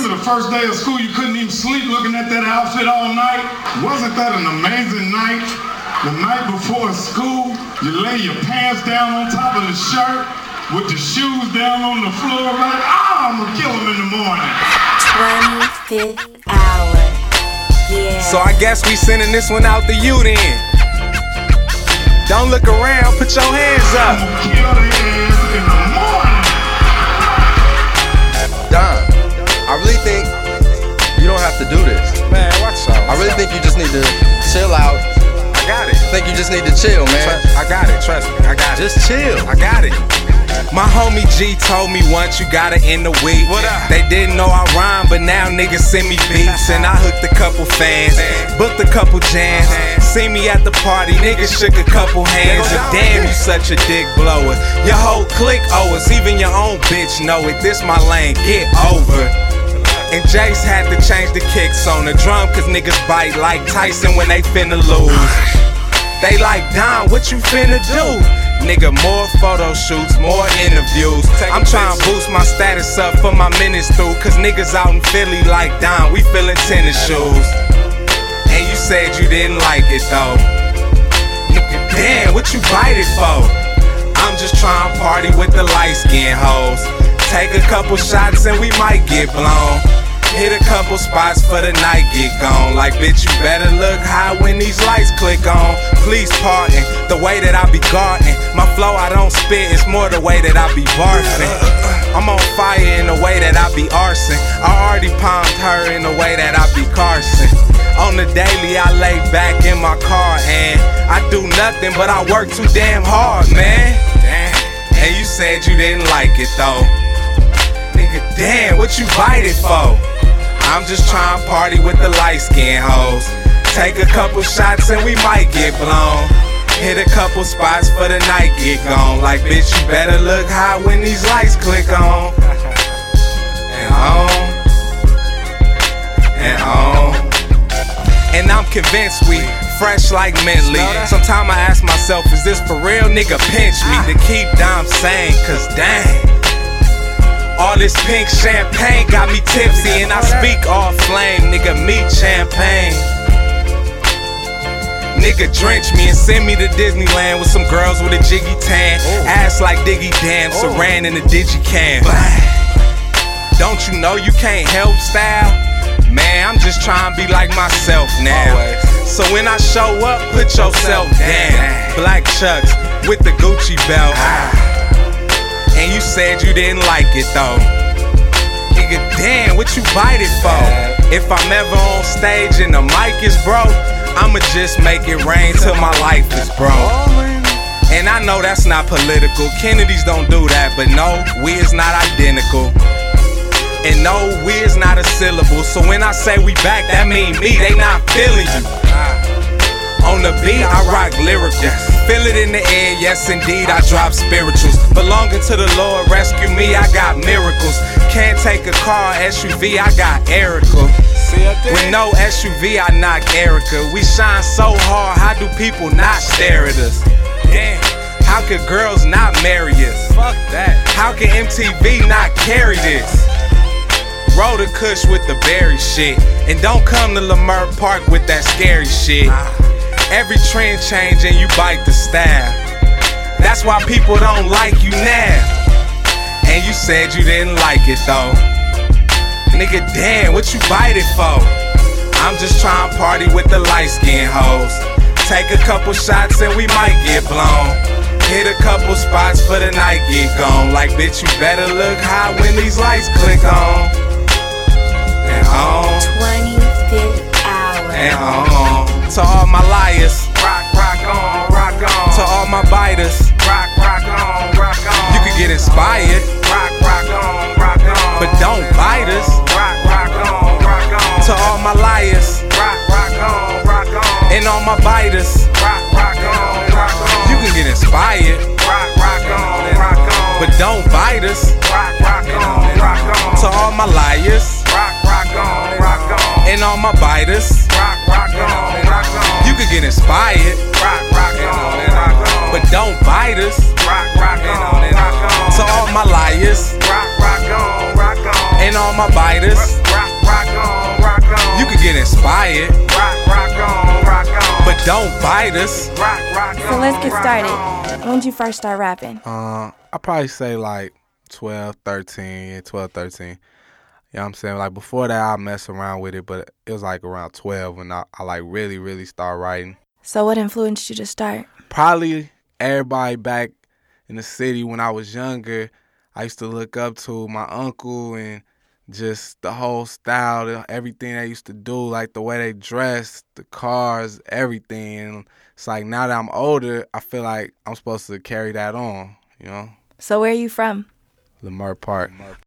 remember the first day of school, you couldn't even sleep looking at that outfit all night? Wasn't that an amazing night? The night before school, you lay your pants down on top of the shirt with your shoes down on the floor like, I'm gonna kill them in the morning. 25th hour, yeah. So I guess we sending this one out to you then. Don't look around, put your hands up. I'm gonna kill their ass in the morning. Don, I really think you don't have to do this. Man, watch out. I really think you just need to chill out. I got it. I think you just need to chill, man. I got it, trust me, I got it. Just chill. I got it. My homie G told me once you gotta end the week. What up? They didn't know I rhyme, but now niggas send me beats. And I hooked a couple fans, booked a couple jams. See me at the party, niggas shook a couple hands. And damn, you such a dick blower. Your whole clique owe us, even your own bitch know it. This my lane, get over. And Jace had to change the kicks on the drum, cause niggas bite like Tyson when they finna lose. They like, Don, what you finna do? Nigga, more photo shoots, more interviews. I'm trying to boost my status up for my minutes through, cause niggas out in Philly like, Don, we feelin' tennis shoes. And you said you didn't like it though. Nigga, damn, what you bite it for? I'm just trying to party with the light-skinned hoes. Take a couple shots and we might get blown. Hit a couple spots for the night, get gone. Like, bitch, you better look high when these lights click on. Please pardon the way that I be guarding. My flow, I don't spit, it's more the way that I be barfing. I'm on fire in the way that I be arson. I already palmed her in the way that I be Carson. On the daily, I lay back in my car and I do nothing, but I work too damn hard, man. And you said you didn't like it though. Nigga, damn, what you bite it for? I'm just trying to party with the light-skinned hoes. Take a couple shots and we might get blown. Hit a couple spots for the night, get gone. Like, bitch, you better look high when these lights click on. And on. And on. And I'm convinced we fresh like mentally. Sometimes I ask myself, is this for real? Nigga, pinch me to keep Dom sane, cause dang. All this pink champagne got me tipsy, and I speak all flame, nigga, meet champagne. Nigga, drench me and send me to Disneyland with some girls with a jiggy tan. Ass like Diggy Dam, Saran in the Digicam. Don't you know you can't help style? Man, I'm just trying to be like myself now. So when I show up, put yourself down. Black Chucks with the Gucci belt. And you said you didn't like it though. Nigga, damn, what you bite it for? If I'm ever on stage and the mic is broke, I'ma just make it rain till my life is broke. And I know that's not political, Kennedys don't do that, but no, we is not identical. And no, we is not a syllable, so when I say we back, that mean me, they not feeling you. On the beat, I rock lyrical. Feel it in the air, yes indeed, I drop spirituals. Belonging to the Lord, rescue me, I got miracles. Can't take a car, SUV, I got Erica. With no SUV, I knock Erica. We shine so hard, how do people not stare at us? Damn, how could girls not marry us? Fuck that. How can MTV not carry this? Roll the kush with the berry shit. And don't come to Lamert Park with that scary shit. Every trend change and you bite the style. That's why people don't like you now. And you said you didn't like it though. Nigga, damn, what you bite it for? I'm just trying to party with the light-skinned hoes. Take a couple shots and we might get blown. Hit a couple spots for the night, get gone. Like, bitch, you better look high when these lights click on. And on. 25th hour. And on. To all my liars, rock, rock on, rock on. To all my biters, rock, rock on, rock on. You can get inspired, rock, rock on, rock on. But don't bite us, rock, rock on, rock on. To all my liars, rock, rock on, rock on. And all my biters, rock, rock on, rock on. You can get inspired, rock, rock on, rock on. But don't bite us, rock, rock on, rock on. To all my liars, rock, rock on, rock on. And all my biters, rock, rock on, rock on. You can get inspired, rock, rock on, rock on. But don't bite us, rock, rock on, rock on. To all my liars. You could get inspired, rock on. but don't bite us. So let's get started. When did you first start rapping? I'll probably say like 12, 13. You know what I'm saying? Like before that, I mess around with it, but it was like around 12 when I like really start writing. So what influenced you to start? Probably everybody back in the city when I was younger, I used to look up to my uncle and just the whole style, everything they used to do, like the way they dressed, the cars, everything. And it's like now that I'm older, I feel like I'm supposed to carry that on, you know? So where are you from? Lamar Park.